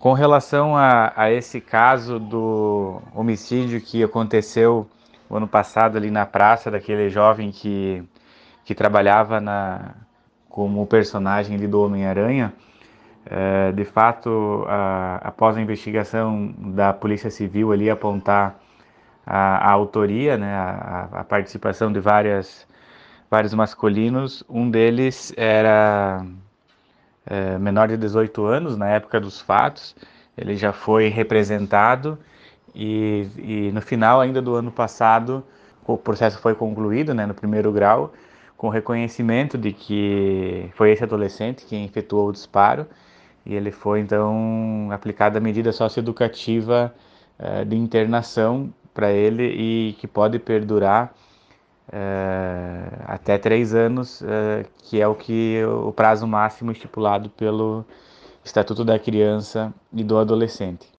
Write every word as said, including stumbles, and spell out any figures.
Com relação a, a esse caso do homicídio que aconteceu o ano passado ali na praça, daquele jovem que, que trabalhava na, como personagem ali do Homem-Aranha, é, de fato, a, após a investigação da Polícia Civil ali apontar a, a autoria, né, a, a participação de várias, vários masculinos, um deles era é, menor de dezoito anos na época dos fatos. Ele já foi representado e, e no final ainda do ano passado o processo foi concluído, né, no primeiro grau, com reconhecimento de que foi esse adolescente quem efetuou o disparo, e ele foi então aplicada a medida socioeducativa uh, de internação para ele e que pode perdurar uh, até três anos, uh, que é o que o prazo máximo estipulado pelo Estatuto da Criança e do Adolescente.